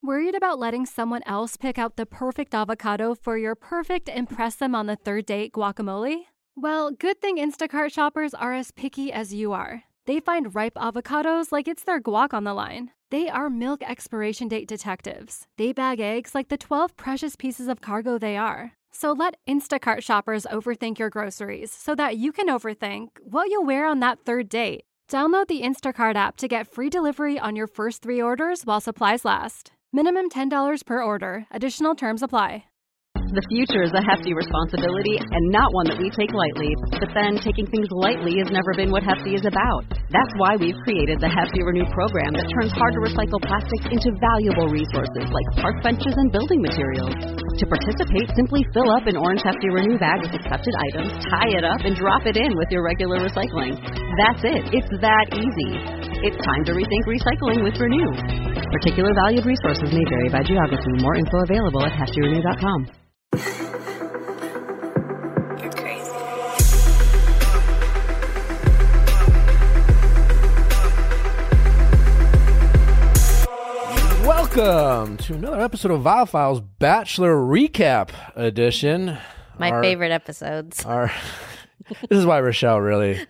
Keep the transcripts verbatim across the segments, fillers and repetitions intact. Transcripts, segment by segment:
Worried about letting someone else pick out the perfect avocado for your perfect impress them on the third date guacamole? Well, good thing Instacart shoppers are as picky as you are. They find ripe avocados like it's their guac on the line. They are milk expiration date detectives. They bag eggs like the twelve precious pieces of cargo they are. So let Instacart shoppers overthink your groceries so that you can overthink what you'll wear on that third date. Download the Instacart app to get free delivery on your first three orders while supplies last. Minimum ten dollars per order. Additional terms apply. The future is a hefty responsibility and not one that we take lightly. But then taking things lightly has never been what Hefty is about. That's why we've created the Hefty Renew program that turns hard-to-recycle plastics into valuable resources like park benches and building materials. To participate, simply fill up an orange Hefty Renew bag with accepted items, tie it up, and drop it in with your regular recycling. That's it. It's that easy. It's time to rethink recycling with Renew. Particular valued resources may vary by geography. More info available at hefty renew dot com. You're crazy. Welcome to another episode of Viall Files Bachelor Recap Edition. My our, favorite episodes. Our this is why Rochelle really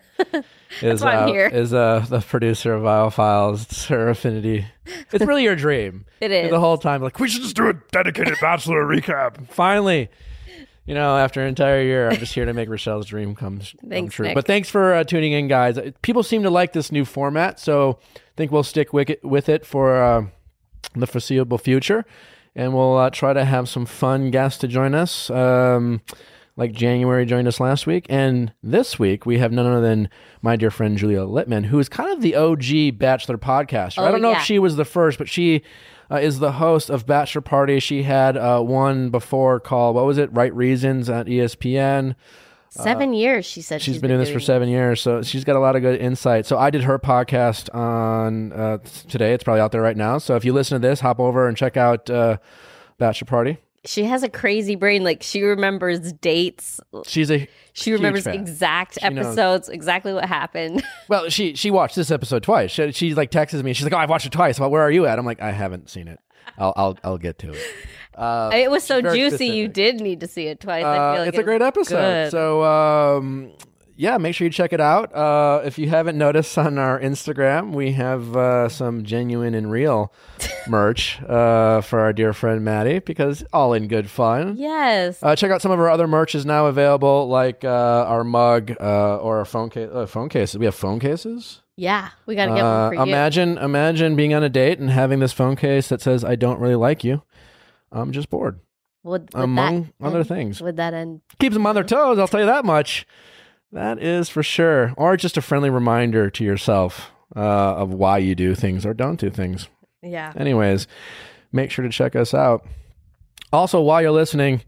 is why I'm uh, here. is uh, the producer of Viall Files. It's her affinity. It's really your dream. It is. The whole time, like, we should just do a dedicated Bachelor recap. Finally, you know, after an entire year, I'm just here to make Rochelle's dream come, come Thanks, true. Nick. But thanks for uh, tuning in, guys. People seem to like this new format, so I think we'll stick with it, with it for uh, the foreseeable future. And we'll uh, try to have some fun guests to join us. Um, like January joined us last week. And this week, we have none other than my dear friend Julia Littman, who is kind of the O G Bachelor podcaster. Oh, I don't know yeah. if she was the first, but she uh, is the host of Bachelor Party. She had uh, one before called, what was it, Right Reasons at E S P N. Seven years, she said. She's, she's been doing this for seven years, so she's got a lot of good insight. So I did her podcast on uh, today. It's probably out there right now. So if you listen to this, hop over and check out uh, Bachelor Party. She has a crazy brain. Like, she remembers dates. She's a She remembers fan. exact She knows. episodes, exactly what happened. Well, she she watched this episode twice. She, she like texts me. She's like, "Oh, I've watched it twice. Well, where are you at?" I'm like, "I haven't seen it. I'll I'll I'll get to it." Uh, it was so very juicy. You specific. did need to see it twice. Uh, I feel like it's it a great was episode. good. So, um, yeah, make sure you check it out. Uh, if you haven't noticed on our Instagram, we have uh, some genuine and real merch uh, for our dear friend Maddie, because all in good fun. Yes. Uh, check out some of our other merch is now available, like uh, our mug uh, or our phone case. Uh, phone cases. We have phone cases. yeah, we got to get Uh, one for you. imagine, imagine being on a date and having this phone case that says, "I don't really like you. I'm just bored." Would, would Among that other end- things. Would that end? Keeps them on their toes, I'll tell you that much. That is for sure. Or just a friendly reminder to yourself uh, of why you do things or don't do things. Yeah. Anyways, make sure to check us out. Also, while you're listening,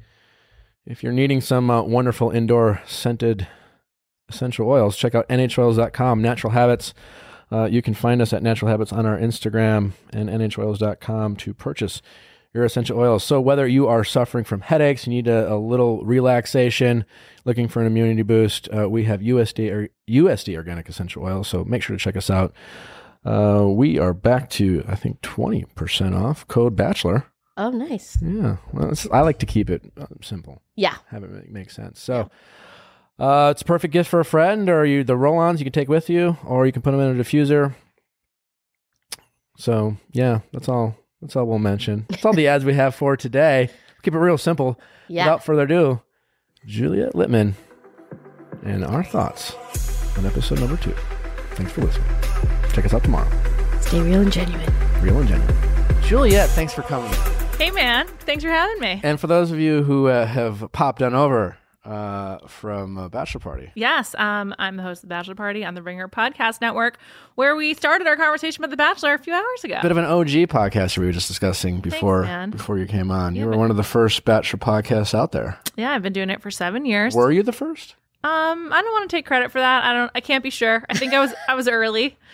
if you're needing some uh, wonderful indoor scented essential oils, check out N H oils dot com, Natural Habits. Uh, you can find us at Natural Habits on our Instagram and N H oils dot com to purchase your essential oils. So whether you are suffering from headaches, you need a, a little relaxation, looking for an immunity boost, uh, we have U S D or U S D organic essential oils. So make sure to check us out. Uh, we are back to, I think, twenty percent off. Code Bachelor. Oh, nice. Yeah. Well, it's, I like to keep it uh, simple. Yeah. Have it make, make sense. So uh, it's a perfect gift for a friend, or you the roll-ons you can take with you, or you can put them in a diffuser. So yeah, that's all. That's all we'll mention. That's all the ads we have for today. Keep it real simple. Yeah. Without further ado, Julia Littman and our thoughts on episode number two. Thanks for listening. Check us out tomorrow. Stay real and genuine. Real and genuine. Juliet, thanks for coming. Hey, man. Thanks for having me. And for those of you who uh, have popped on over uh, from uh, Bachelor Party. Yes, um, I'm the host of The Bachelor Party on the Ringer Podcast Network, where we started our conversation about The Bachelor a few hours ago. Bit of an O G podcast we were just discussing before man. before you came on. Yeah, you were but- one of the first Bachelor podcasts out there. Yeah, I've been doing it for seven years. Were you the first? Um, I don't want to take credit for that. I don't. I can't be sure. I think I was. I was early.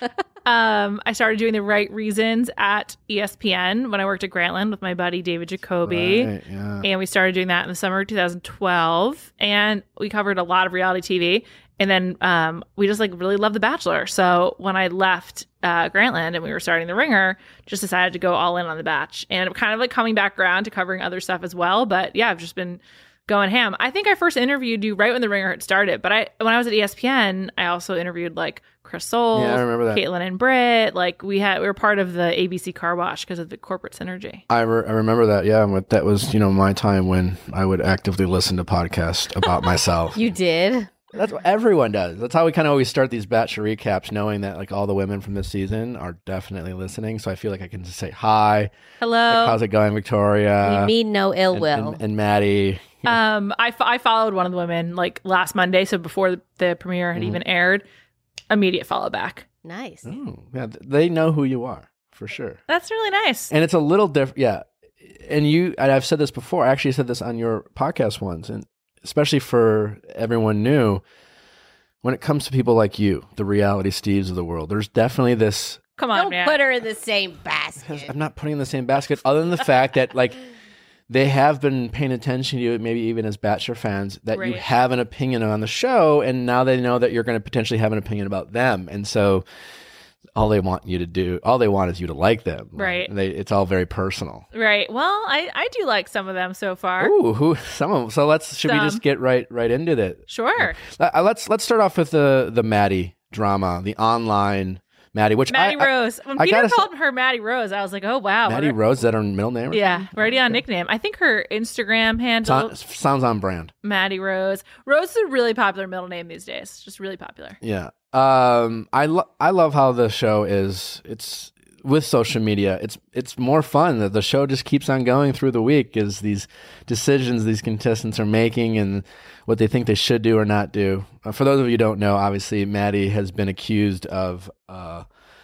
Um, I started doing the right reasons at E S P N when I worked at Grantland with my buddy David Jacoby. Right, yeah. And we started doing that in the summer of two thousand twelve. And we covered a lot of reality T V. And then um, we just like really loved The Bachelor. So when I left uh, Grantland and we were starting The Ringer, just decided to go all in on The Batch. And I'm kind of like coming back around to covering other stuff as well. But yeah, I've just been going ham. I think I first interviewed you right when The Ringer had started. But I when I was at E S P N, I also interviewed like Chris Soules, Yeah, I remember that. Caitlin and Britt. Like we had, we were part of the A B C car wash because of the corporate synergy. I, re- I remember that. Yeah, but that was you know my time when I would actively listen to podcasts about myself. You did? That's what everyone does. That's how we kind of always start these Bachelor recaps, knowing that like all the women from this season are definitely listening. So I feel like I can just say hi. Hello. Like, how's it going, Victoria? we mean no ill and, will. and, and Maddie. Um, I, fo- I followed one of the women like last Monday, so before the, the premiere had Mhm. even aired. Immediate follow back. Nice. Oh, yeah, th- they know who you are for sure. That's really nice. And it's a little different. Yeah. And you, and I've said this before, I actually said this on your podcast once, and especially for everyone new, when it comes to people like you, the reality Steves of the world, there's definitely this, Come on, Don't man. put her in the same basket. I'm not putting in the same basket, other than the fact that like they have been paying attention to you, maybe even as Bachelor fans, that you Right. have an opinion on the show, and now they know that you're going to potentially have an opinion about them. And so all they want you to do, all they want is you to like them. Right. They, it's all very personal. Right. Well, I, I do like some of them so far. Ooh, who some of them. So let's should we Some. just get right right into that? Sure. Uh, let's let's start off with the the Maddie drama, the online Maddie, which Maddie I, I- Rose. When I Peter gotta called her Maddie Rose, I was like, oh, wow. Maddie what a- Rose, is that her middle name? or Yeah, already on nickname. I think her Instagram handle, something? So- sounds on brand. Maddie Rose. Rose is a really popular middle name these days. Just really popular. Yeah. Um, I lo- I love how the show is. It's with social media. It's it's more fun that the show just keeps on going through the week as these decisions these contestants are making and what they think they should do or not do. Uh, for those of you who don't know, obviously Maddie has been accused of uh,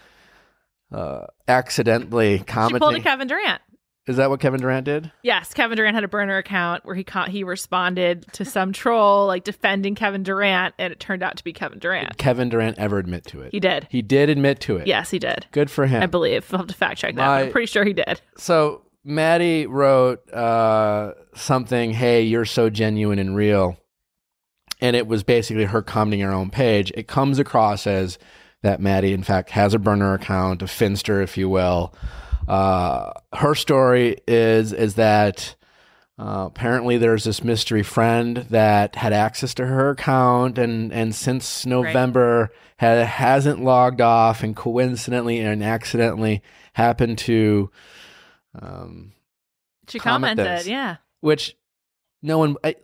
uh, accidentally She pulled a commenting. Kevin Durant. Is that what Kevin Durant did? Yes, Kevin Durant had a burner account where he ca- he responded to some troll like defending Kevin Durant, and it turned out to be Kevin Durant. Kevin Durant ever admit to it? He did. He did admit to it. Yes, he did. Good for him. I believe. We'll have to fact check that. My- but I'm pretty sure he did. So Maddie wrote uh, something, hey, you're so genuine and real. And it was basically her commenting on her own page. It comes across as that Maddie, in fact, has a burner account, a Finster, if you will. Uh, her story is is that uh, apparently there's this mystery friend that had access to her account and, and since November ha- hasn't logged off and coincidentally and accidentally happened to um, She comment commented, this. yeah. which no one I,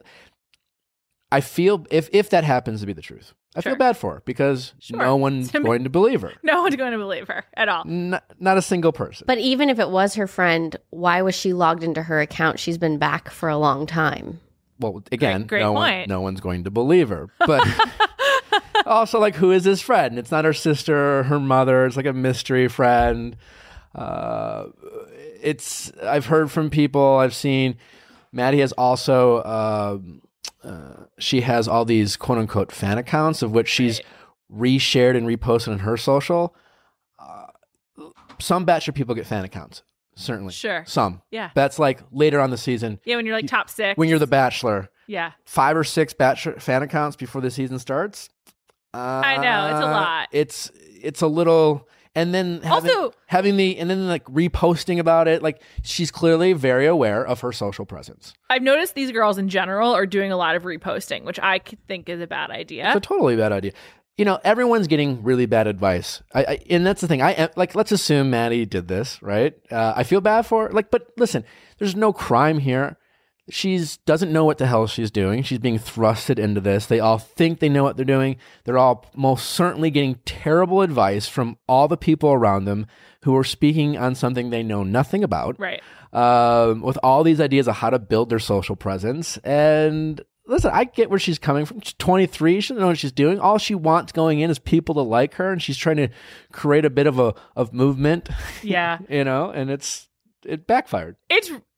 I feel if if that happens to be the truth, I Sure. feel bad for her because Sure. no one's To me- going to believe her. No one's going to believe her at all. Not, not a single person. But even if it was her friend, why was she logged into her account? She's been back for a long time. Well, again, Great- great no one, point. no one's going to believe her. But also, like, who is this friend? It's not her sister or her mother. It's like a mystery friend. Uh, it's I've heard from people. I've seen Maddie has also uh, uh, she has all these quote unquote fan accounts of which she's reshared and reposted on her social. Uh, some Bachelor people get fan accounts, certainly. Sure. Some. Yeah. That's like later on the season. Yeah, when you're like top six. When you're the Bachelor, Yeah. five or six Bachelor fan accounts before the season starts. Uh, I know, it's a lot. It's it's a little, and then having, Also- having the and then like reposting about it. Like she's clearly very aware of her social presence. I've noticed these girls in general are doing a lot of reposting, which I c- think is a bad idea. It's a totally bad idea. You know, everyone's getting really bad advice. I, I and that's the thing. I like. Let's assume Maddie did this, right? Uh, I feel bad for her. Like, but listen, there's no crime here. She's doesn't know what the hell she's doing. She's being thrusted into this. They all think they know what they're doing. They're all most certainly getting terrible advice from all the people around them who are speaking on something they know nothing about. Right. Um, with all these ideas of how to build their social presence. And listen, I get where she's coming from. She's twenty-three. She doesn't know what she's doing. All she wants going in is people to like her, and she's trying to create a bit of a of movement. Yeah. you know, and it's it backfired. It's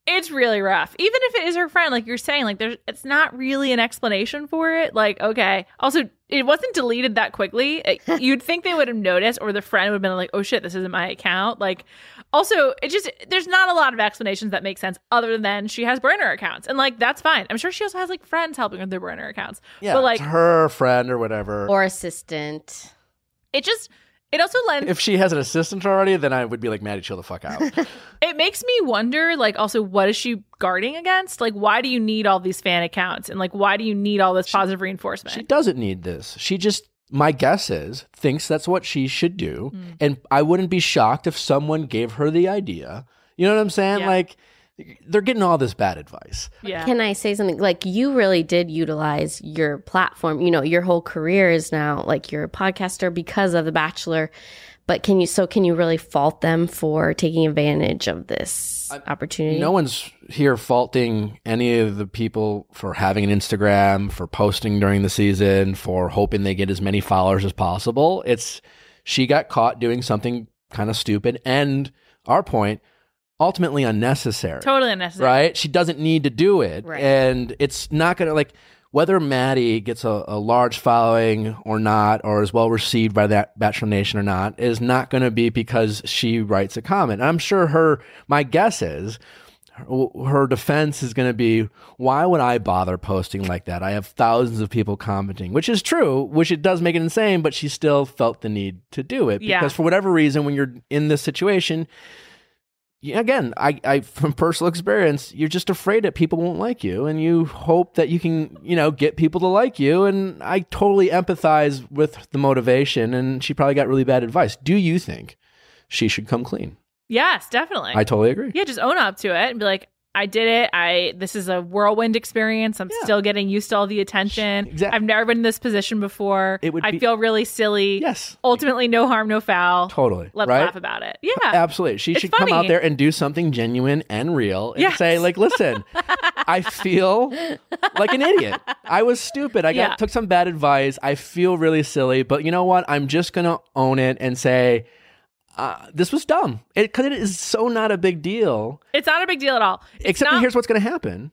It's really rough. Even if it is her friend, like you're saying, like there's it's not really an explanation for it. Like, okay. Also, it wasn't deleted that quickly. It- you'd think they would have noticed, or the friend would have been like, oh shit, this isn't my account. Like, also, it just there's not a lot of explanations that make sense other than she has burner accounts. And like that's fine. I'm sure she also has like friends helping with their burner accounts. Yeah, but like it's her friend or whatever. Or assistant. it just it also lends If she has an assistant already, then I would be like, Maddie, chill the fuck out. it makes me wonder, like, also, what is she guarding against? Like, why do you need all these fan accounts? And, like, why do you need all this positive reinforcement? She doesn't need this. She just, my guess is, thinks that's what she should do. Mm. And I wouldn't be shocked if someone gave her the idea. You know what I'm saying? Yeah. Like, they're getting all this bad advice. yeah. Can I say something? Like, you really did utilize your platform. You know, your whole career is now like you're a podcaster because of The Bachelor. But can you, so can you really fault them for taking advantage of this opportunity? No one's here faulting any of the people for having an Instagram, for posting during the season, for hoping they get as many followers as possible. It's, she got caught doing something kind of stupid and, our point, ultimately unnecessary. Totally unnecessary. Right? She doesn't need to do it. Right. And it's not going to, like, whether Maddie gets a, a large following or not, or is well received by that Bachelor Nation or not, is not going to be because she writes a comment. And I'm sure her, my guess is, her, her defense is going to be, why would I bother posting like that? I have thousands of people commenting, which is true, which it does make it insane, but she still felt the need to do it. Yeah. Because for whatever reason, when you're in this situation, yeah, again, I, I from personal experience, you're just afraid that people won't like you, and you hope that you can, you know, get people to like you. And I totally empathize with the motivation, and she probably got really bad advice. Do you think she should come clean? Yes, definitely. I totally agree. yeah, just own up to it and be like, I did it. I this is a whirlwind experience. I'm Yeah. still getting used to all the attention. Exact- I've never been in this position before. It would I be- feel really silly. Yes, Ultimately, no harm, no foul. totally. Let's right? laugh about it. Yeah. Absolutely. She It's should come out funny. there and do something genuine and real and Yes. say, like, listen, I feel like an idiot. I was stupid. I got Yeah. took some bad advice. I feel really silly, but you know what? I'm just going to own it and say, uh, this was dumb. Because it, it is so not a big deal. It's not a big deal at all. It's Except that not, here's what's going to happen.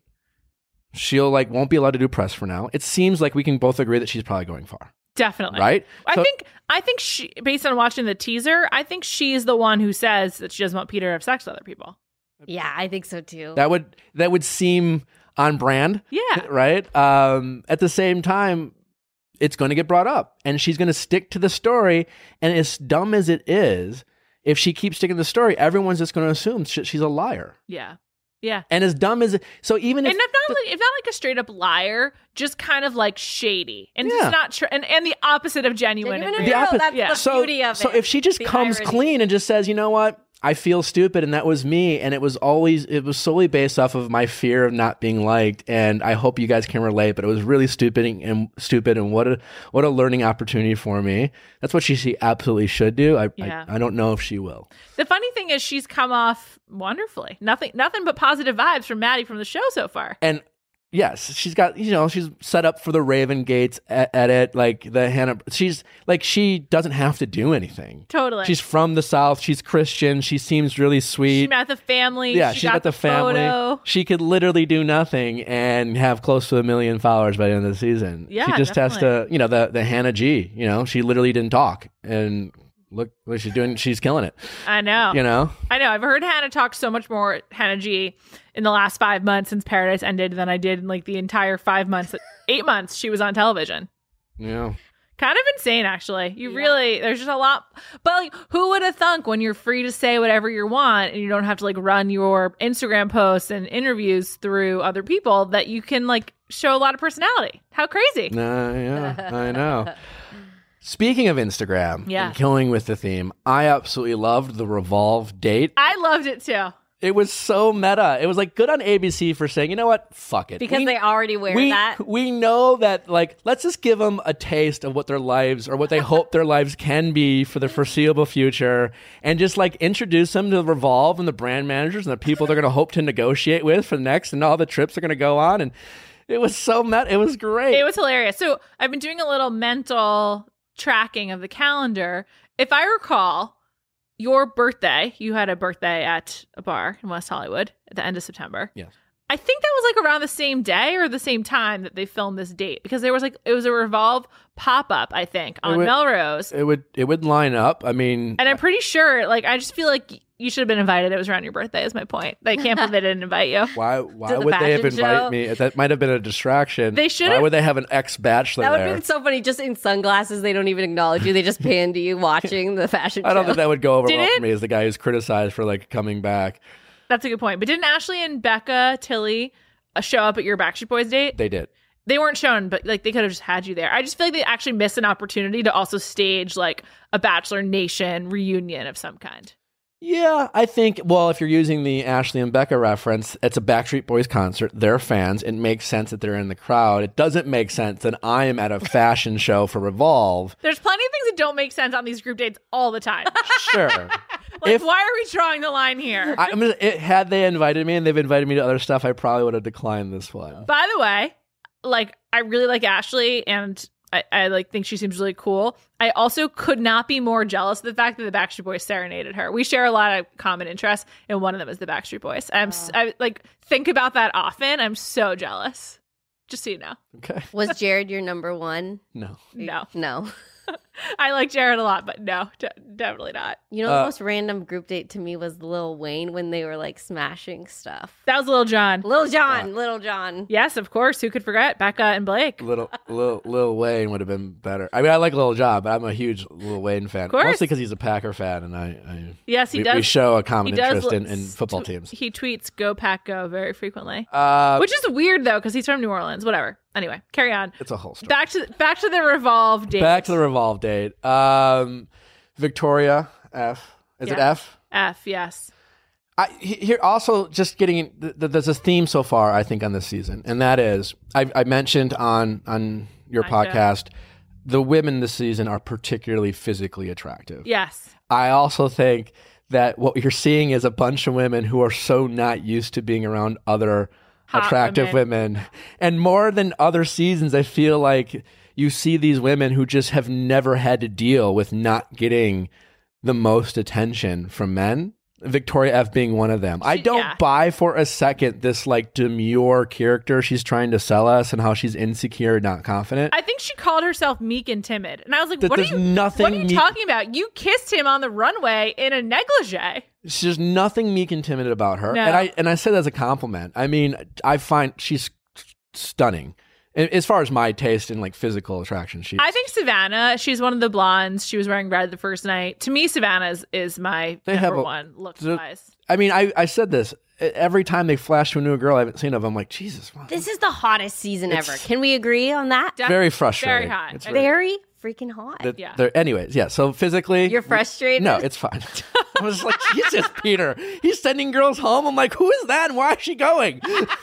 She'll like won't be allowed to do press for now. It seems like we can both agree that she's probably going far, definitely. right? I So- think I think she, based on watching the teaser, I think she's the one who says that she doesn't want Peter to have sex with other people. Yeah, I think so too. that would that would seem on brand. Yeah. Right? Um, at the same time, it's going to get brought up, and she's going to stick to the story. And as dumb as it is, if she keeps sticking to the story, everyone's just going to assume sh- she's a liar. Yeah. Yeah. And as dumb as it, so even if And if not, like, if not like a straight up liar, just kind of like shady and Yeah. just not tr- and, and the opposite of genuine. Genuine and and The real. real, opposite- that's yeah. the so, beauty of so it. if she just The comes irony. clean and just says, you know what, I feel stupid, and that was me, and it was always it was solely based off of my fear of not being liked, and I hope you guys can relate, but it was really stupid and, and stupid, and what a what a learning opportunity for me. That's what she, she absolutely should do. I, Yeah. I I don't know if she will. The funny thing is, she's come off wonderfully. Nothing, nothing but positive vibes from Maddie from the show so far. And yes, she's got, you know, she's set up for the Raven Gates e- edit, like the Hannah. She's like, she doesn't have to do anything. Totally. She's from the South. She's Christian. She seems really sweet. She met the family. Yeah, she she's got, got the family. photo. She could literally do nothing and have close to a million followers by the end of the season. Yeah, she just has definitely. to, you know, the the Hannah G. You know, she literally didn't talk, and look what she's doing. She's killing it. I know. You know, I know. I've heard Hannah talk so much more, Hannah G, in the last five months since Paradise ended than I did in like the entire five months, eight months she was on television. yeah. Kind of insane, actually. You really, there's just a lot. But like, who would have thunk when you're free to say whatever you want and you don't have to like run your Instagram posts and interviews through other people that you can like show a lot of personality? How crazy. Nah, yeah, I know. Speaking of Instagram Yeah. and killing with the theme, I absolutely loved the Revolve date. I loved it too. It was so meta. It was like good on A B C for saying, you know what, fuck it. because We- they already wear we, that. we know that, like, let's just give them a taste of what their lives or what they hope their lives can be for the foreseeable future, and just like introduce them to Revolve and the brand managers and the people they're going to hope to negotiate with for the next, and all the trips they're going to go on. And it was so meta. It was great. It was hilarious. So I've been doing a little mental tracking of the calendar. If I recall, your birthday, you had a birthday at a bar in West Hollywood at the end of September. Yes. I think that was like around the same day or the same time that they filmed this date, because there was like it was a Revolve pop up, I think, on would, Melrose. It would it would line up. I mean, and I'm pretty sure, like, I just feel like you should have been invited. It was around your birthday. Is my point. I can't believe they didn't invite you. Why? Why the would they have fashion invited show? me? That might have been a distraction. They should Why have- would they have an ex bachelor That would there? have been so funny. Just in sunglasses, they don't even acknowledge you. They just pan to you watching the fashion show. I don't think that would go over Did well it? for me as the guy who's criticized for like coming back. That's a good point. But didn't Ashley and Becca Tilly uh, show up at your Backstreet Boys date? They did. They weren't shown, but like they could have just had you there. I just feel like they actually missed an opportunity to also stage like a Bachelor Nation reunion of some kind. Yeah, I think, well, if you're using the Ashley and Becca reference, it's a Backstreet Boys concert. They're fans. It makes sense that they're in the crowd. It doesn't make sense that I am at a fashion show for Revolve. There's plenty of things that don't make sense on these group dates all the time. Sure. Like, If- why are we drawing the line here? I, I mean, it, had they invited me and they've invited me to other stuff, I probably would have declined this one. By the way, like, I really like Ashley, and I, I like think she seems really cool. I also could not be more jealous of the fact that the Backstreet Boys serenaded her. We share a lot of common interests, and one of them is the Backstreet Boys. I'm s I like think about that often. I'm so jealous. Just so you know. Okay. Was Jared your number one? No. No, No. I like Jared a lot, but no, de- definitely not. You know, Uh, the most random group date to me was Lil Wayne when they were like smashing stuff. That was Lil Jon. Lil John, Little John. Yes, of course. Who could forget Becca and Blake? Little, Lil, Lil Wayne would have been better. I mean, I like Lil Jon, but I'm a huge Lil Wayne fan. course. Mostly because he's a Packer fan, and I, I Yes, he we, does. we show a He common does interest in, look- in football tw- teams. He tweets "Go Pack Go" very frequently, Uh, which is weird though because he's from New Orleans. Whatever. Anyway, carry on. it's a whole story. Back to back to the Revolve date. Back to the Revolve date. Um, Victoria F. Is it Yeah. F? F. Yes. I he- here also just getting th- th- there's a theme so far I think on this season, and that is I, I mentioned on on your My show. podcast the women this season are particularly physically attractive. Yes. I also think that what you're seeing is a bunch of women who are so not used to being around other Hot attractive women. And more than other seasons, I feel like you see these women who just have never had to deal with not getting the most attention from men. Victoria F being one of them. I She- don't yeah. buy for a second this like demure character she's trying to sell us and how she's insecure, not confident. I think she called herself meek and timid, and I was like, That "What are there's you? nothing what are you meek- talking about? You kissed him on the runway in a negligee." There's nothing meek and timid about her, No. and I and I say that as a compliment. I mean, I find she's stunning A- as far as my taste in like physical attraction. She, I think Savannah. She's one of the blondes. She was wearing red the first night. To me, Savannah is, is my They number have a- one looks the- wise. I mean, I I said this every time they flash to a new girl I haven't seen of. I'm like, Jesus, wow. This is the hottest season It's- ever. Can we agree on that? Def- very frustrating. Very hot. It's I- Very freaking hot. that Yeah. they're- anyways, yeah. So physically, You're frustrated? No, it's fine. I was like, Jesus, Peter, he's sending girls home. I'm like, who is that? And why is she going?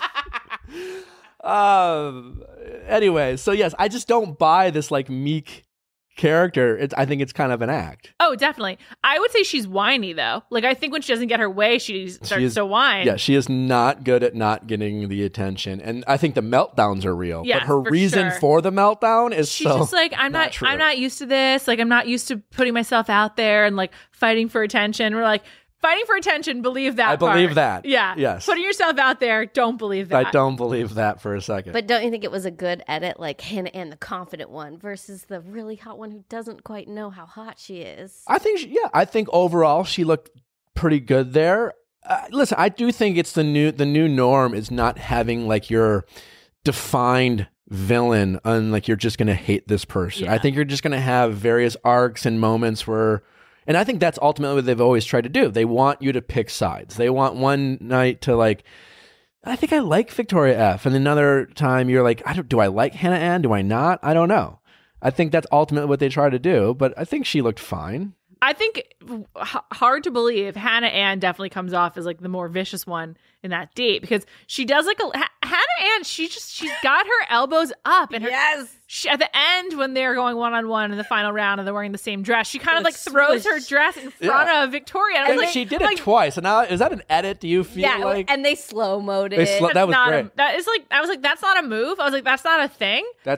um. Anyway, so yes, I just don't buy this like meek character. It's, I think it's kind of an act. Oh, definitely. I would say she's whiny though. Like I think when she doesn't get her way, she starts is- to whine. Yeah, she is not good at not getting the attention, and I think the meltdowns are real. Yes, but her for reason sure. for the meltdown is She's so just like, I'm not not, true. I'm not used to this. Like I'm not used to putting myself out there and like fighting for attention. We're like fighting for attention. Believe that. I believe part. that. Yeah. Yes. Putting yourself out there. Don't believe that. I don't believe that for a second. But don't you think it was a good edit, like Hannah Ann, the confident one, versus the really hot one who doesn't quite know how hot she is? I think, she, yeah, I think overall she looked pretty good there. Uh, listen, I do think it's the new the new norm is not having like your defined villain and like you're just going to hate this person. Yeah. I think you're just going to have various arcs and moments where, and I think that's ultimately what they've always tried to do. They want you to pick sides. They want one night to like, I think I like Victoria F. And another time you're like, I don't, do I like Hannah Ann? Do I not? I don't know. I think that's ultimately what they try to do, but I think she looked fine. I think h- hard to believe Hannah Ann definitely comes off as like the more vicious one in that date because she does like a ha- Hannah Ann. She just she's got her elbows up and her Yes. she, at the end when they're going one on one in the final round and they're wearing the same dress, she kind of like It's throws her swish. dress in front Yeah. of Victoria. And I And was like, she did it like, twice. And now, is that an edit? Do you feel Yeah, like and they slow mode They it. slow- that's that was not great. A, that is like I was like that's not a move. I was like that's not a thing. that's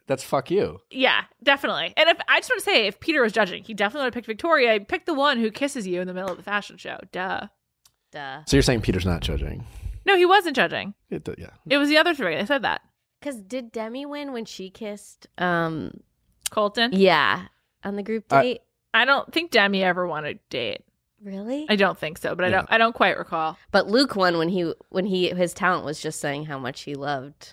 That's fuck you. Yeah, definitely. And if I just want to say, if Peter was judging, he definitely would have picked Victoria. He picked the one who kisses you in the middle of the fashion show. Duh. Duh. So you're saying Peter's not judging? No, he wasn't judging. It, yeah. It was the other three. I said that. Because did Demi win when she kissed? Um, Colton? yeah, on the group I- date. I don't think Demi ever won a date. Really? I don't think so, but I Yeah. don't. I don't quite recall. But Luke won when he when he his talent was just saying how much he loved.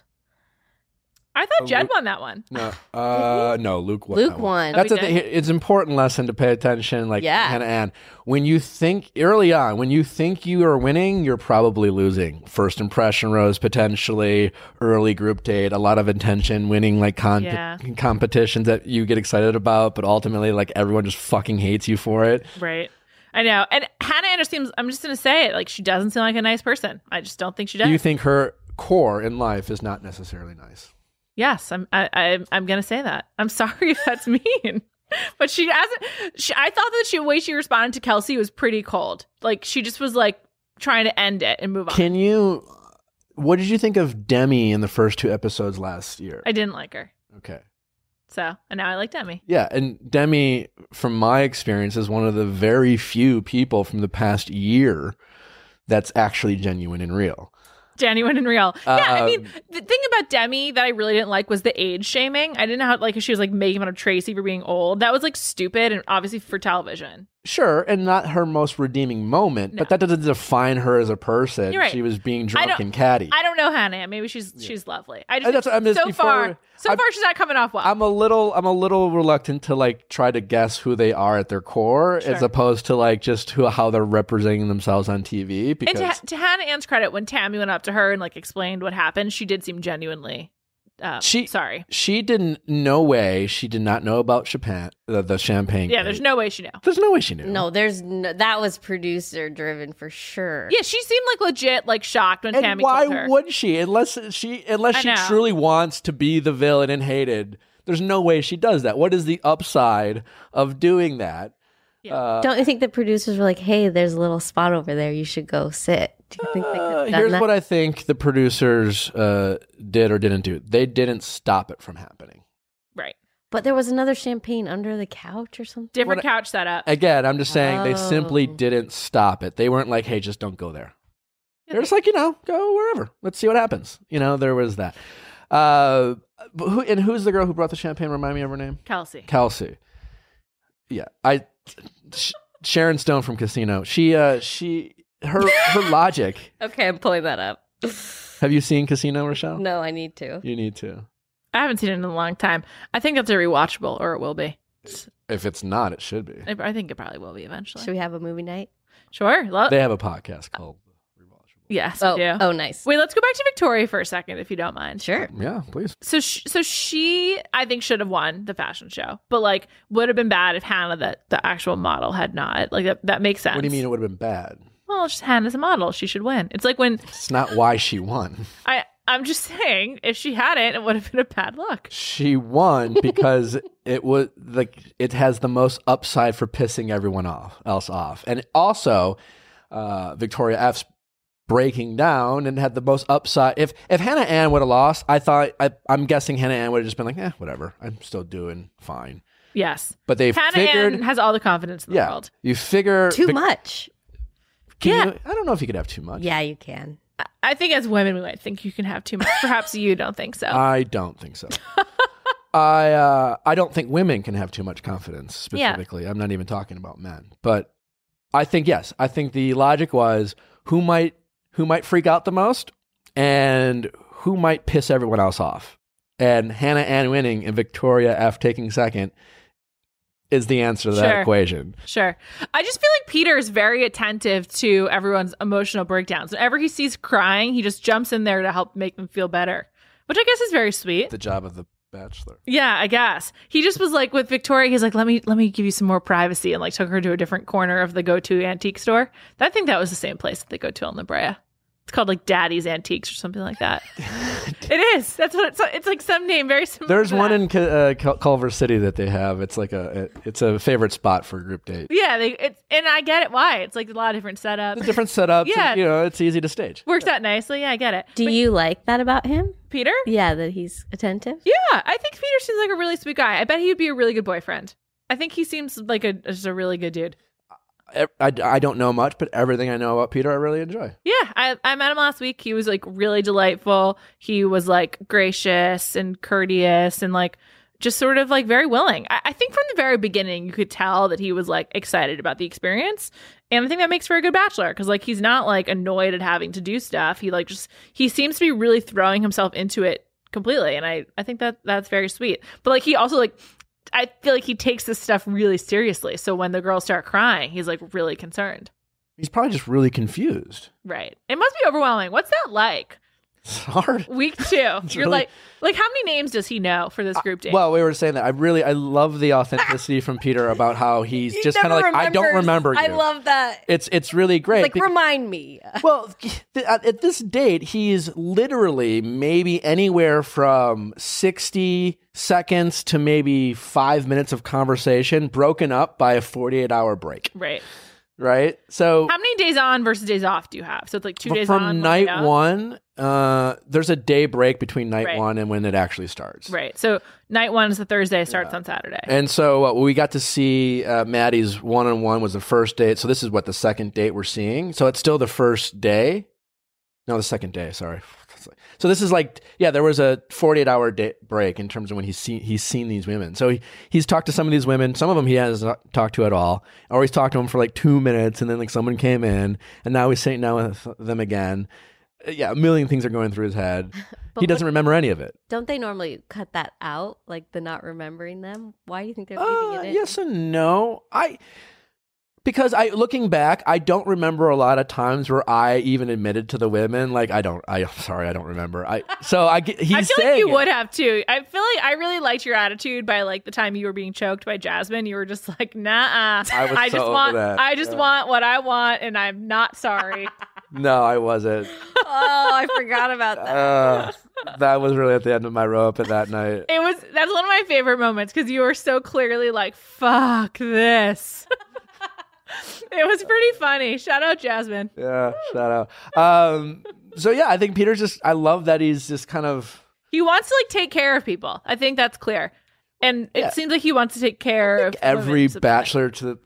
I thought Oh, Jed Luke- won that one. No, uh, no, Luke won. Luke that one. won. That's Oh, the he thing. did? It's an important lesson to pay attention. Like Yeah. Hannah Ann, when you think early on, when you think you are winning, you're probably losing. First impression rose potentially, early group date, a lot of attention, winning like con- Yeah. competitions that you get excited about, but ultimately like everyone just fucking hates you for it. Right. I know. And Hannah Ann just seems, I'm just going to say it, like she doesn't seem like a nice person. I just don't think she does. Do you think her core in life is not necessarily nice? Yes, I'm. I, I, I'm going to say that. I'm sorry if that's mean, but she hasn't. She, I thought that she, the way she responded to Kelsey was pretty cold. Like she just was like trying to end it and move on. Can you? What did you think of Demi in the first two episodes last year? I didn't like her, Okay. so and now I like Demi. Yeah, and Demi, from my experience, is one of the very few people from the past year that's actually genuine and real. Genuine and real. Yeah, I Um, mean, the thing about Demi that I really didn't like was the age shaming. I didn't know how, like, if she was like making fun of Tracy for being old. That was like stupid and obviously for television. Sure, and not her most redeeming moment, No. but that doesn't define her as a person. You're right. She was being I drunk don't- and catty. I don't know Hannah. Maybe she's she's lovely. I And just, that's what I mean, so before- far, so I'm- far she's not coming off well. I'm a little I'm a little reluctant to like try to guess who they are at their core as Sure. opposed to like just who how they're representing themselves on T V and because to, to Hannah Ann's credit, when Tammy went up to her and like explained what happened, she did seem genuinely um, She- sorry. she didn't no way she did not know about champagne the, the champagne. Yeah, cake. there's no way she knew. There's no way she knew. No, there's no, that was producer driven for sure. Yeah, she seemed like legit, like shocked when And Tammy why told her. would she? Unless she unless I she know. truly wants to be the villain and hated. There's no way she does that. What is the upside of doing that? Yeah. Uh, Don't you think the producers were like, "Hey, there's a little spot over there. You should go sit." Do you think they could uh, have done here's that? what I think the producers uh, did or didn't do. They didn't stop it from happening. Right. But there was another champagne under the couch or something. Different What- couch setup. Again, I'm just saying they simply Oh. didn't stop it. They weren't like, "Hey, just don't go there." They're just like, you know, go wherever. Let's see what happens. You know, there was that. Uh, but who and who's the girl who brought the champagne? Remind me of her name. Kelsey. Kelsey. Yeah, I Sh- Sharon Stone from Casino. She uh she her her logic. Okay, I'm pulling that up. Have you seen Casino, Rochelle? No, I need to. You need to. I haven't seen it in a long time. I think that's a rewatchable, or it will be. If it's not, it should be. I I think it probably will be eventually. Should we have a movie night? Sure. Lo- They have a podcast called Rewatchable. yes, Oh, we do. oh, nice. Wait, let's go back to Victoria for a second, if you don't mind. Sure. Yeah, please. So, sh- so she, I think, should have won the fashion show, but like, would have been bad if Hannah, the the actual model, had not. Like that, that makes sense. What do you mean it would have been bad? Well, it's just Hannah's a model; she should win. It's like when It's not why she won. I, I'm just saying, if she hadn't, it would have been a bad look. She won because it was like it has the most upside for pissing everyone off else off, and also uh, Victoria F's breaking down and had the most upside. If if Hannah Ann would have lost, I thought I, I'm guessing Hannah Ann would have just been like, eh, whatever. I'm still doing fine. Yes, But they Hannah figured, Ann has all the confidence in the yeah, world. you figure Too Vic- much. can Yeah. you- I don't know if you could have too much. Yeah, you can. I- I think as women, we might think you can have too much. Perhaps you don't think so. I don't think so. I uh, I don't think women can have too much confidence Yeah. specifically. I'm not even talking about men, but I think yes. I think the logic was who might who might freak out the most and who might piss everyone else off. And Hannah Ann winning and Victoria F taking second is the answer to that Sure. equation. Sure. I just feel like Peter is very attentive to everyone's emotional breakdowns. Whenever he sees crying, he just jumps in there to help make them feel better, which I guess is very sweet. The job of the Bachelor. Yeah, I guess. He just was like with Victoria, he's like, let me let me give you some more privacy, and like took her to a different corner of the go-to antique store. I think that was the same place that they go to on La Brea. It's called like Daddy's Antiques or something like that. It is. That's what it's. It's like some name very similar. There's to one that. in Cu- uh, Cul- Culver City that they have. It's like a it's a favorite spot for a group date. Yeah, they. It's and I get it why. It's like a lot of different setups. Different setups. Yeah. And, you know, it's easy to stage. Works out nicely. Yeah, I get it. Do But- you like that about him? Peter? Yeah, that he's attentive. Yeah, I think Peter seems like a really sweet guy. I bet he would be a really good boyfriend. I think he seems like a just a really good dude. I, I, I don't know much, but everything I know about Peter, I really enjoy. Yeah, I, I met him last week. He was like really delightful. He was like gracious and courteous and like just sort of like very willing. I, I think from the very beginning, you could tell that he was like excited about the experience. And I think that makes for a good bachelor because like he's not like annoyed at having to do stuff. He like just he seems to be really throwing himself into it completely. And I, I think that that's very sweet. But like he also like I feel like he takes this stuff really seriously. So when the girls start crying, he's like really concerned. He's probably just really confused. Right. It must be overwhelming. What's that like? It's hard. Week two. You're really... like, like how many names does he know for this group date? Well, we were saying that I really, I love the authenticity from Peter about how he's He just kind of like, never I don't remembers. remember you. I love that. It's it's really great. Like, Be- remind me. well, th- at at this date, he's literally maybe anywhere from sixty seconds to maybe five minutes of conversation broken up by a forty-eight hour break. Right. Right? So How many days on versus days off do you have? So it's like two days from on. one night day off? one, uh, there's a day break between night Right. one and when it actually starts. Right. So night one is the Thursday, starts on Saturday. And so uh, we got to see uh, Maddie's one-on-one was the first date. So this is what the second date we're seeing. So it's still the first day. No, the second day. Sorry. So this is like, yeah, there was a forty-eight hour day break in terms of when he's seen he's seen these women. So he, he's talked to some of these women. Some of them he hasn't talked to at all, or he's talked to them for like two minutes, and then like someone came in, and now he's sitting down with them again. Uh, Yeah, a million things are going through his head. But He doesn't what- remember any of it. Don't they normally cut that out, like the not remembering them? Why do you think they're Uh, leaving it in? yes and no. I because I looking back, I don't remember a lot of times where I even admitted to the women like I don't. I sorry, I don't remember. I so I get. He's I feel like saying you it. would have too. I feel like I really liked your attitude by like the time you were being choked by Jasmine. You were just like, nah, I was I so just over want, that. I just Yeah. want what I want, and I'm not sorry. No, I wasn't. Oh, I forgot about that. Uh, that was really at the end of my rope at that night. It was that's one of my favorite moments because you were so clearly like, fuck this. It was pretty funny. Shout out Jasmine. Yeah, shout out. Um, so yeah, I think Peter's just. I love that he's just kind of. He wants to like take care of people. I think that's clear. And it Yeah. seems like he wants to take care of Every women to some bachelor to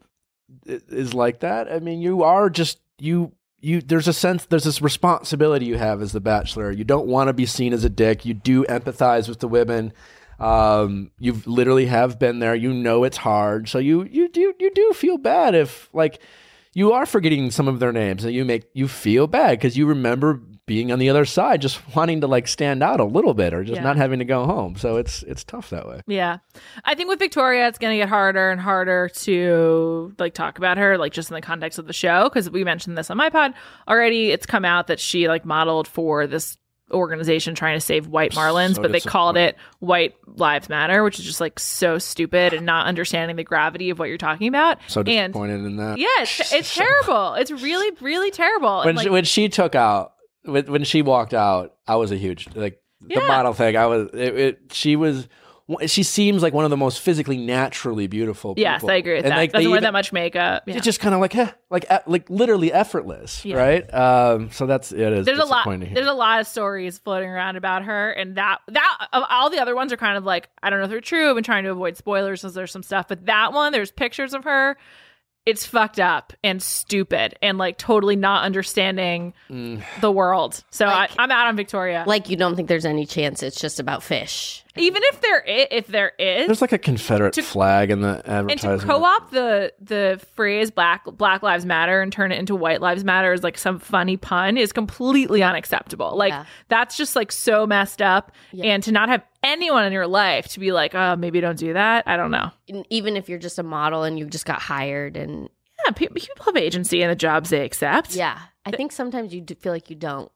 is like that. I mean, you are just you. You there's a sense there's this responsibility you have as the bachelor. You don't want to be seen as a dick. You do empathize with the women. Um, you've literally have been there. You know it's hard, so you you do you do feel bad if like you are forgetting some of their names, and you make you feel bad because you remember being on the other side, just wanting to like stand out a little bit, or just Yeah. not having to go home. So it's it's tough that way. Yeah. I think with Victoria, it's going to get harder and harder to like talk about her, like just in the context of the show. Cause we mentioned this on my pod already. It's come out that she like modeled for this organization trying to save white Marlins, So but they called disappointing. it White Lives Matter, which is just like so stupid and not understanding the gravity of what you're talking about. So and disappointed in that. yeah, it's, it's terrible. It's really, really terrible. When And, like, she, when she took out when, when she walked out, I was a huge like the Yeah. model thing. I was it, it. She was. She seems like one of the most physically naturally beautiful people. yes, I agree with And, that. like, Doesn't they wear even- that much makeup. Yeah. It's just kind of like, eh, like, eh, like literally effortless, Yeah. right? Um, so that's it is. there's a lot disappointing. there's a lot of stories floating around about her, and that that of all the other ones are kind of like, I don't know if they're true. I've been trying to avoid spoilers because there's some stuff, but that one, there's pictures of her. It's fucked up and stupid and like totally not understanding Mm. the world. So Like- I, I'm out on Victoria. Like, you don't think there's any chance it's just about fish? Even if there is, if there is, There's like a Confederate To- flag in the and to advertisement. co-opt the the phrase Black Black Lives Matter and turn it into White Lives Matter as like some funny pun is completely unacceptable. Like Yeah. that's just like so messed up. Yeah. And to not have anyone in your life to be like, oh, maybe don't do that. I don't know. And even if you're just a model and you just got hired, and Yeah, pe- people have agency in the jobs they accept. yeah, I think sometimes you do feel like you don't.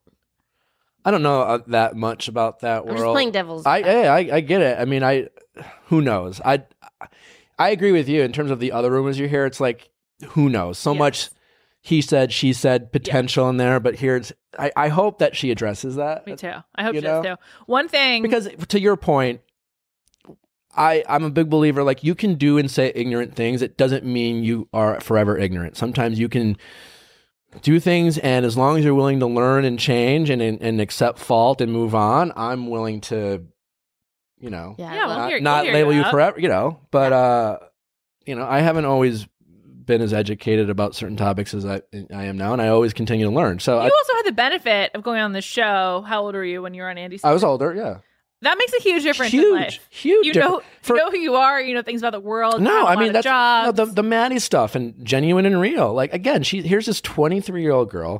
I don't know uh, that much about that I'm world. just playing devil's. I, yeah, I I get it. I mean, I who knows? I I agree with you in terms of the other rumors you hear. It's like who knows? So Yes. much he said, she said potential in there, but here it's. I, I hope that she addresses that. Me too. I hope You she does know? too. One thing Because to your point, I I'm a big believer. Like you can do and say ignorant things. It doesn't mean you are forever ignorant. Sometimes you can do things, and as long as you're willing to learn and change and and, and accept fault and move on, I'm willing to, you know, Yeah, Yeah, well, not, hear- not hear label you you out. forever, you know. But uh, you know, I haven't always been as educated about certain topics as I I am now, and I always continue to learn. So You I, also had the benefit of going on the show. How old were you when you were on Andy's? I was older, yeah. That makes a huge difference in Huge, life. huge. You difference. know, For- you know who you are. You know things about the world. you No, have a I lot mean of that's no, jobs. the the Maddie stuff and genuine and real. Like again, she here's this twenty-three year old girl.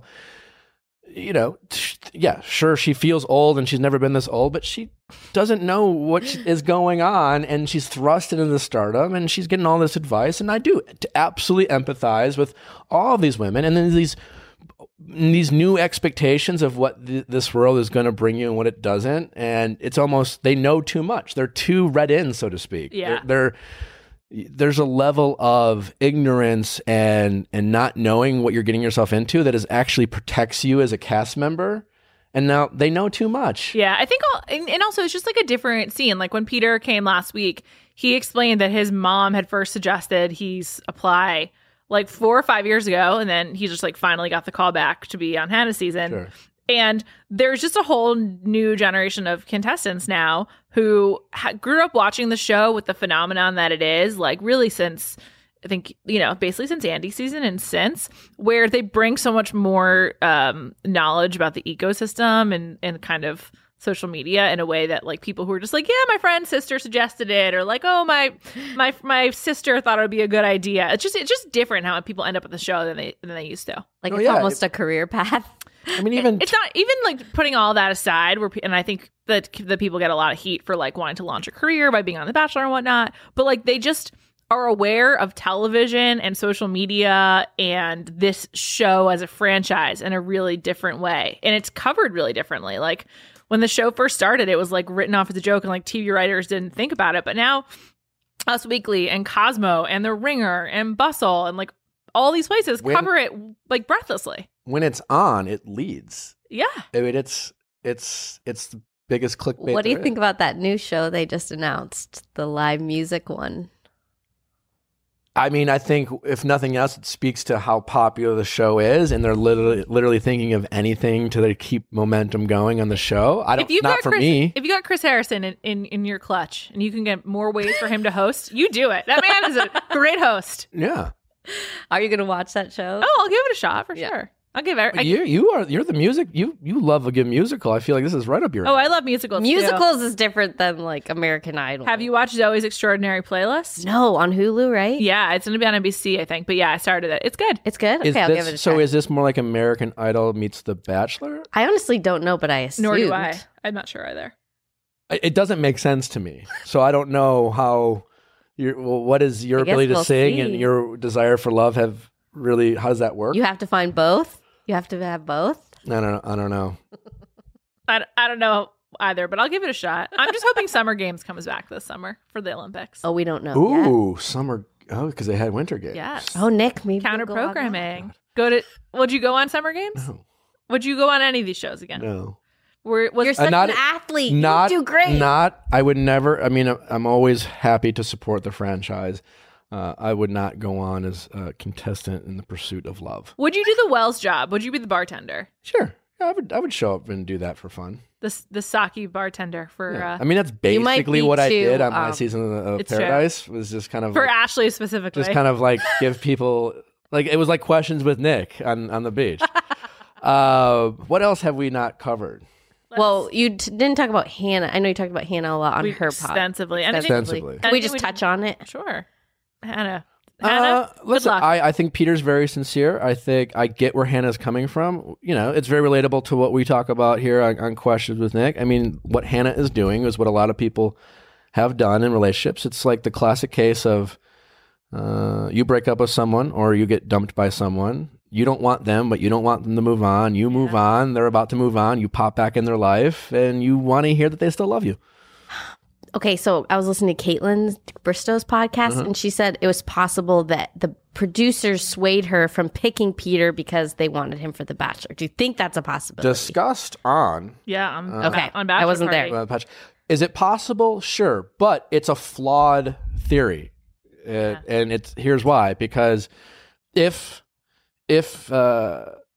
You know, sh- yeah, sure, she feels old and she's never been this old, but she doesn't know what sh- is going on, and she's thrust into the stardom, and she's getting all this advice. And I do to absolutely empathize with all of these women, and then these these new expectations of what th- this world is going to bring you and what it doesn't, and it's almost they know too much. They're too read in, so to speak. Yeah. they're, they're there's a level of ignorance and and not knowing what you're getting yourself into that is actually protects you as a cast member. And now they know too much. Yeah, I think, all, and, and also it's just like a different scene. Like when Peter came last week, he explained that his mom had first suggested he's apply like four or five years ago, and then he just like finally got the call back to be on Hannah's season. Sure. And there's just a whole new generation of contestants now who ha- grew up watching the show with the phenomenon that it is, like really since, I think, you know, basically since Andy's season and since, where they bring so much more um, knowledge about the ecosystem and, and kind of social media in a way that like people who are just like, yeah, my friend's sister suggested it, or like, oh, my my my sister thought it would be a good idea. It's just it's just different how people end up at the show than they than they used to. Like Oh, it's yeah, almost a career path. I mean, even It's not even like putting all that aside, where pe- and I think that the people get a lot of heat for like wanting to launch a career by being on The Bachelor and whatnot, but like they just are aware of television and social media and this show as a franchise in a really different way, and it's covered really differently. Like when the show first started, it was like written off as a joke, and like T V writers didn't think about it, but now Us Weekly and Cosmo and The Ringer and Bustle and like all these places When- cover it like breathlessly. when it's on, it leads. Yeah. I mean, it's it's it's the biggest clickbait. What do you there think is. about that new show they just announced, the live music one? I mean, I think if nothing else, it speaks to how popular the show is, and they're literally literally thinking of anything to like, keep momentum going on the show. I don't. If you've Not got for Chris, me. if you got Chris Harrison in, in, in your clutch and you can get more ways for him to host, you do it. That man is a great host. Yeah, Are you going to watch that show? Oh, I'll give it a shot for Yeah. sure. I'll give it. I, you you are you're the music. You you love a good musical. I feel like this is right up your. oh, I love musicals. too. Musicals is different than like American Idol. Have you watched Zoe's Extraordinary Playlist? No, on Hulu, right? Yeah, it's going to be on N B C, I think. But yeah, I started it. It's good. It's good? Okay, Is I'll this, give it a so try. is this more like American Idol meets The Bachelor? I honestly don't know, but I assumed. Nor do I. I'm not sure either. It it doesn't make sense to me. So I don't know how. Your well, what is your I guess ability to we'll sing see. and your desire for love have really? How does that work? You have to find both? You have to have both? I don't. I don't know. I, I don't know either, but I'll give it a shot. I'm just hoping Summer Games comes back this summer for the Olympics. Oh, we don't know yet. Ooh, summer. Oh, because they had winter games. Yes. Oh, Nick, maybe Counter we'll go on that. programming. Go to. Would you go on Summer Games? No, Would you go on any of these shows again? no. Were, was You're such not- an athlete. Not you do great. Not. I would never. I mean, I'm always happy to support the franchise. Uh, I would not go on as a contestant in the pursuit of love. Would you do the Wells job? Would you be the bartender? Sure, yeah, I would. I would show up and do that for fun. The the sake bartender for Yeah. uh, I mean, that's You might basically be what I too, did on my um, season of, of It's true. Paradise. Was just kind of for like, Ashley specifically. just kind of like give people like it was like questions with Nick on on the beach. uh, what else have we not covered? Well, you t- didn't talk about Hannah. I know you talked about Hannah a lot on We- her pod. extensively. And I think- Extensively. Can we I think just we- touch on it? Sure, Hannah. Hannah, Uh, good listen, luck. I, I think Peter's very sincere. I think I get where Hannah's coming from. You know, it's very relatable to what we talk about here on, on Questions with Nick. I mean, what Hannah is doing is what a lot of people have done in relationships. It's like the classic case of uh, you break up with someone or you get dumped by someone. You don't want them, but you don't want them to move on. You move on. They're about to move on. You pop back in their life and you want to hear that they still love you. Okay, so I was listening to Caitlin Bristow's podcast, Uh-huh. and she said it was possible that the producers swayed her from picking Peter because they wanted him for The Bachelor. Do you think that's a possibility? Discussed on yeah, I'm Okay, on I Bachelor wasn't Party. there. Uh, patch. Is it possible? Sure, but it's a flawed theory, uh, and it's here's why. Because if if uh,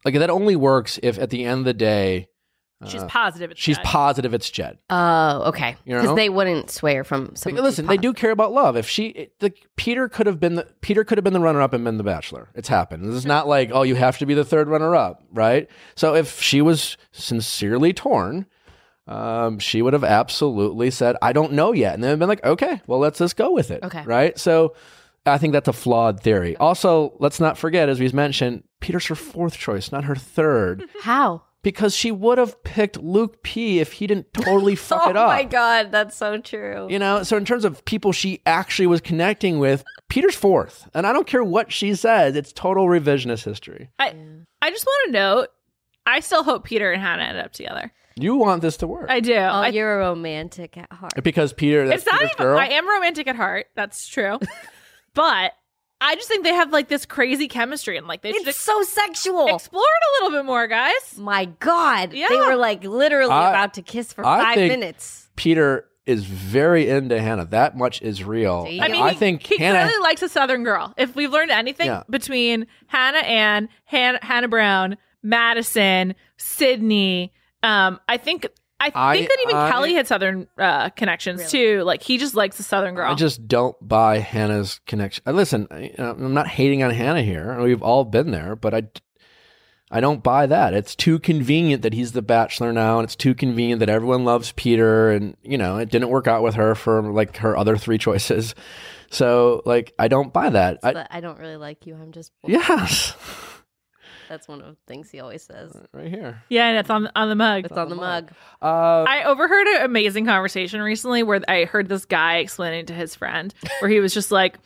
like that only works if at the end of the day She's uh, positive. It's she's Jed. positive it's Jed. Oh, okay. You Because know? they wouldn't sway her from some. Like, listen, they do care about love. If she, it- the Peter could have been the Peter could have been the runner up and been the Bachelor. It's happened. This is not like, oh, you have to be the third runner up, right? So if she was sincerely torn, um, she would have absolutely said, I don't know yet, and then been like, okay, well, let's just go with it, Okay. right? So I think that's a flawed theory. Also, let's not forget, as we've mentioned, Peter's her fourth choice, not her third. How? Because she would have picked Luke P if he didn't totally fuck oh it up. my God, that's so true. You know, so in terms of people she actually was connecting with, Peter's fourth. And I don't care what she says, it's total revisionist history. I I just want to note, I still hope Peter and Hannah end up together. You want this to work. I do. Oh, I, you're a romantic at heart. because Peter, that's it's not Peter's even. girl. I am romantic at heart. That's true. But I just think they have like this crazy chemistry, and like they should It's ex- so sexual. explore it a little bit more, guys. My God. Yeah. They were like literally I- about to kiss for I five think- minutes. Peter is very into Hannah. That much is real. See? I mean, I he, think he Hannah. clearly likes a Southern girl. If we've learned anything Yeah. between Hannah Ann, Han- Hannah Brown, Madison, Sydney, um, I think I I- think that even I- Kelly had Southern uh, connections too. Like he just likes a Southern girl. I just don't buy Hannah's connection. Uh, Listen, I, uh, I'm not hating on Hannah here. We've all been there, but I, I don't buy that. It's too convenient that he's the Bachelor now, and it's too convenient that everyone loves Peter, and you know it didn't work out with her for like her other three choices. So, like, I don't buy that. I, But I don't really like you. I'm just. yes, That's one of the things he always says. right here. yeah, and it's on on the mug. It's on the mug. Uh, I overheard an amazing conversation recently where I heard this guy explaining to his friend where he was just like,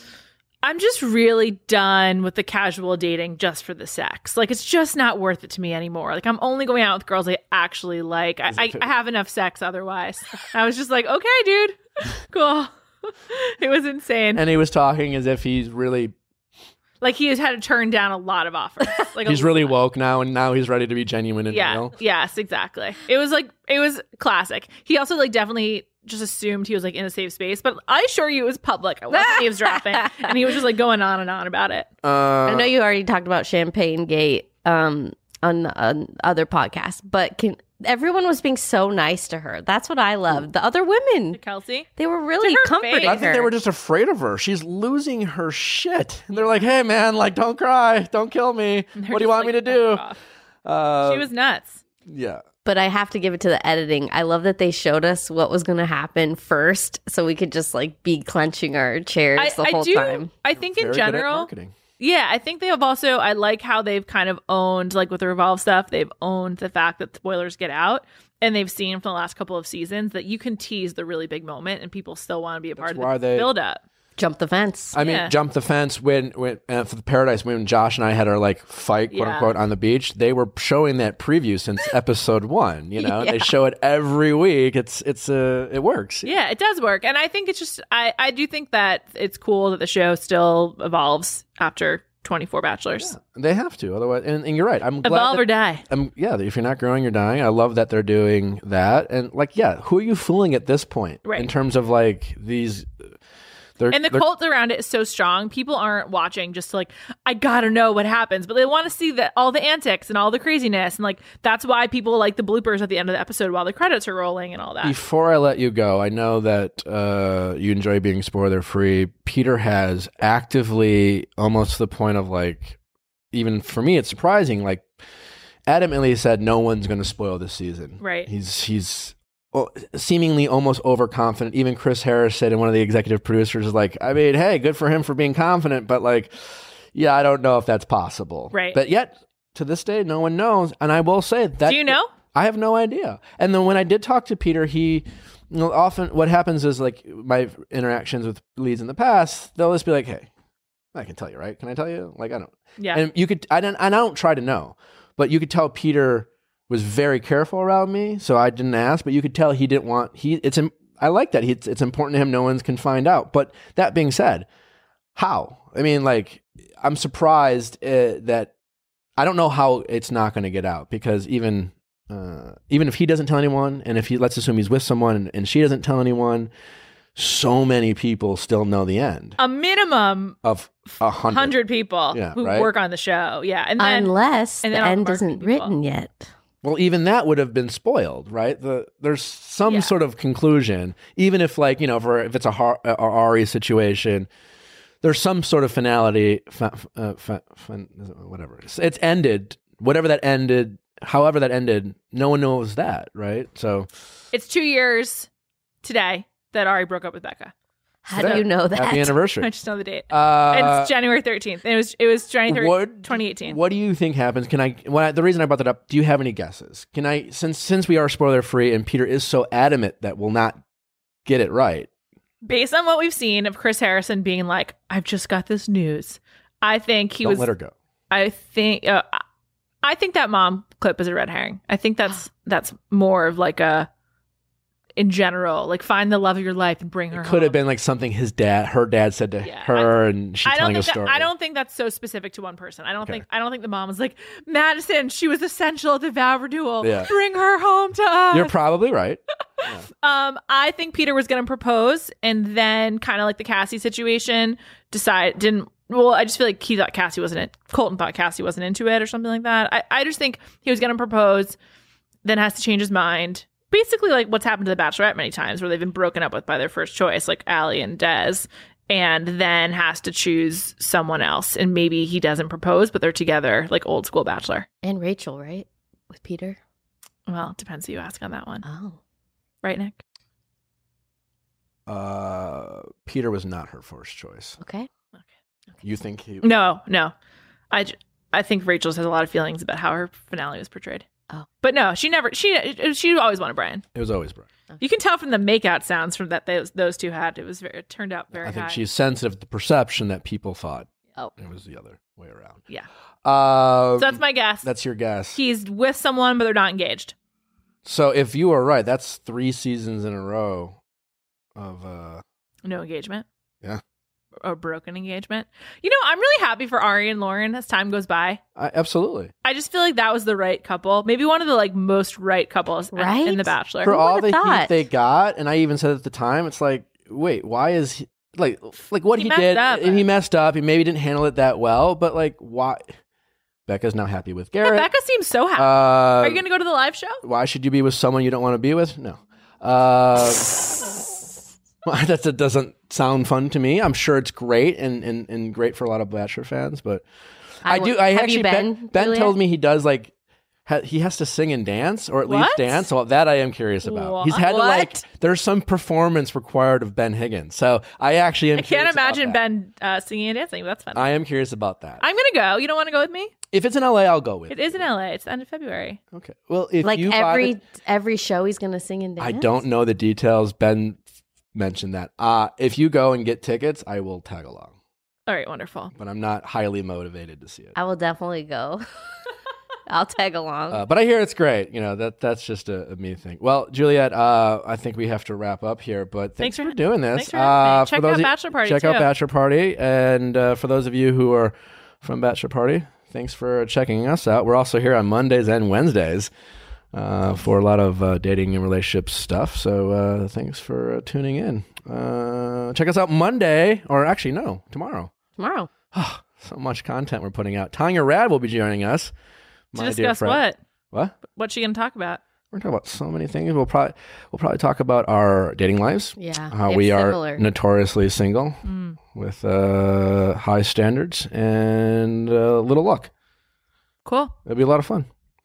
I'm just really done with the casual dating just for the sex. Like, it's just not worth it to me anymore. Like, I'm only going out with girls I actually like. I, I, I have enough sex otherwise. I was just like, okay, dude, cool. It was insane. and he was talking as if he's really Like, he has had to turn down a lot of offers. Like, he's a really lot. woke now, and now he's ready to be genuine and Yeah. real. Yes, exactly. It was like, it was classic. He also like definitely just assumed he was like in a safe space, but I assure you it was public. I wasn't eavesdropping. And he was just like going on and on about it. Uh, I know you already talked about Champagne Gate um, on, on other podcasts, but can, everyone was being so nice to her. That's what I loved. The other women, Kelsey? they were really her comforting face. I think her. they were just afraid of her. She's losing her shit. And they're like, hey, man, like, don't cry. Don't kill me. They're What do you just want like, me to do? "Fuck off." Uh, She was nuts. yeah. But I have to give it to the editing. I love that they showed us what was going to happen first, so we could just like be clenching our chairs I, the I whole do. time. I think in Very good at general, marketing. yeah, I think they have also, I like how they've kind of owned, like with the Revolve stuff, they've owned the fact that spoilers get out. And they've seen from the last couple of seasons that you can tease the really big moment and people still want to be a part That's of why the they- build up. Jump the fence. I mean, Yeah. jump the fence when, when uh, for the Paradise, when Josh and I had our like fight, quote Yeah. unquote, on the beach. They were showing that preview since episode one. You know, Yeah. they show it every week. It's it's uh, it works. Yeah, it does work. And I think it's just, I, I do think that it's cool that the show still evolves after twenty-four Bachelors. They have to, otherwise. And, and you're right. I'm glad. Evolve that- or die. Um, yeah, if you're not growing, you're dying. I love that they're doing that. And like, yeah, who are you fooling at this point? Right. In terms of like these, they're, And the they're- cult around it is so strong. People aren't watching just to like, I gotta know what happens, but they want to see that all the antics and all the craziness. And like, that's why people like the bloopers at the end of the episode while the credits are rolling and all that. Before I let you go, I know that uh, you enjoy being spoiler free. Peter has actively, almost to the point of like, even for me, it's surprising. Like, adamantly said, no one's going to spoil this season. Right. He's he's well, seemingly almost overconfident. Even Chris Harris said, and one of the executive producers is like, I mean, hey, good for him for being confident, but like, yeah, I don't know if that's possible. Right. But yet, to this day, no one knows. And I will say that. Do you know? I have no idea. And then when I did talk to Peter, he, you know, often what happens is like my interactions with leads in the past, they'll just be like, hey, I can tell you, right? Can I tell you? Like, I don't. Yeah. And you could, I don't, and I don't try to know, but you could tell Peter was very careful around me. So I didn't ask, but you could tell he didn't want, he, it's, im- I like that. He, it's, it's important to him. No one can find out. But that being said, how? I mean, like, I'm surprised uh, that I don't know how it's not going to get out because even, uh, even if he doesn't tell anyone, and if he, let's assume he's with someone and, and she doesn't tell anyone, so many people still know the end A minimum of a hundred. hundred people Yeah, who right? work on the show. Yeah, and then Unless and the then all the end marketing isn't people. written yet. Well, even that would have been spoiled, right? The there's some Yeah. sort of conclusion, even if like you know, for if it's a, Har- a Ari situation, there's some sort of finality. Fa- uh, fa- fin- whatever it's, it's ended, whatever that ended, however that ended, no one knows that, right? So it's two years today that Ari broke up with Becca. How today, do you know that? Happy I anniversary. just know the date. Uh, it's January thirteenth. It was it was January what- twenty eighteen. What do you think happens? Can I? When I, the reason I brought that up. Do you have any guesses? Can I? Since since we are spoiler free, and Peter is so adamant that we'll not get it right. Based on what we've seen of Chris Harrison being like, I've just got this news. I think he Don't was. let her go. I think. Uh, I think that mom clip is a red herring. I think that's that's more of like a. In general, like find the love of your life and bring her. It could have home. been like something his dad, her dad said to Yeah, her, and she's I don't telling a think that, story. I don't think that's so specific to one person. I don't Okay. think I don't think the mom was like Madison. She was essential at the vow renewal. Yeah. Bring her home to us. You're probably right. um, I think Peter was going to propose, and then kind of like the Cassie situation, decide didn't. Well, I just feel like he thought Cassie wasn't it. Colton thought Cassie wasn't into it, or something like that. I, I just think he was going to propose, then has to change his mind. Basically, like what's happened to The Bachelorette many times, where they've been broken up with by their first choice, like Allie and Des, and then has to choose someone else. And maybe he doesn't propose, but they're together, like old school Bachelor. And Rachel, right? With Peter? Well, it depends who you ask on that one. Oh. Right, Nick? Uh, Peter was not her first choice. Okay. You think he? No, no. I, j- I think Rachel has a lot of feelings about how her finale was portrayed. Oh. But no, she never, she she always wanted Brian. It was always Brian. You can tell from the makeout sounds from that those those two had. It was very, it turned out very I think high. she's sensitive to the perception that people thought Oh. it was the other way around. Yeah. Uh, So that's my guess. that's your guess. He's with someone, but they're not engaged. So if you are right, that's three seasons in a row of uh No engagement. Yeah. Or broken engagement. You know, I'm really happy for Ari and Lauren as time goes by. I, absolutely. I just feel like that was the right couple. Maybe one of the like most right couples in- Right? in The Bachelor. For all would've the heat thought? they got, and I even said at the time, it's like, wait, why is he like like what He he, messed did? up. And he messed up. He maybe didn't handle it that well, but like, why? Becca's now happy with Yeah, Garrett. Becca seems so happy. uh, Are you going to go to the live show? why should you be with someone you don't want to be with? No. Uh, well, that, that doesn't sound fun to me. I'm sure it's great and, and, and great for a lot of Bachelor fans, but I, I do. will- I have actually you Ben, been, Ben Julia? told me he does like ha, he has to sing and dance, or at least What? dance. So that I am curious about. He's had to like. What? There's some performance required of Ben Higgins, so I actually am. I can't curious about imagine that. Ben uh, singing and dancing, but that's fun. I am curious about that. I'm going to go. You don't want to go with me? if it's in L A, I'll go with It you. is in L A. It's the end of February. Okay. Well, if Like you buy every the- every show he's going to sing and dance? I don't know the details. Ben mentioned that. Uh, if you go and get tickets, I will tag along. All right, wonderful. But I'm not highly motivated to see it. I will definitely go. I'll tag along. Uh, but I hear it's great. You know, that that's just a, a me thing. Well, Juliet, uh, I think we have to wrap up here. But thanks, Thanks for- for doing this. thanks for having me. Uh, Check those out of you- Bachelor Party, Check out too. Bachelor Party. And uh, for those of you who are from Bachelor Party, thanks for checking us out. We're also here on Mondays and Wednesdays uh, for a lot of uh, dating and relationship stuff. So uh, thanks for uh, tuning in. Uh, check us out Monday, or actually, no, tomorrow. Tomorrow. Oh, so much content we're putting out. Tanya Rad will be joining us. To my dear discuss friend. what? What? What's she going to talk about? We're talking about so many things. We'll probably we'll probably talk about our dating lives. Yeah. How it's we are similar. notoriously single Mm. with uh, high standards and uh, little luck. Cool. It'll be a lot of fun.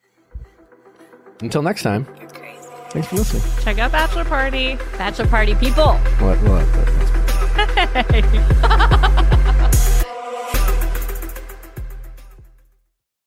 Until next time. Thanks for listening. Check out Bachelor Party. Bachelor Party people. What? What? That's- Hey.